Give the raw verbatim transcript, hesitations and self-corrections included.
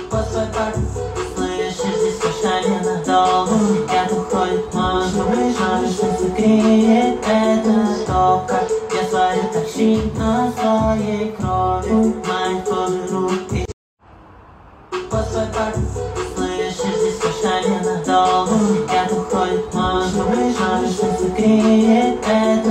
под свой парк. Слышишь, здесь кашляли надолу. Я тут ходит мой друг, что греет это топка. Я сварю такси на своей крови. Мать подруг и под свой парк. Слышишь, здесь кашляли надолу. Я тут ходит мой друг, что греет это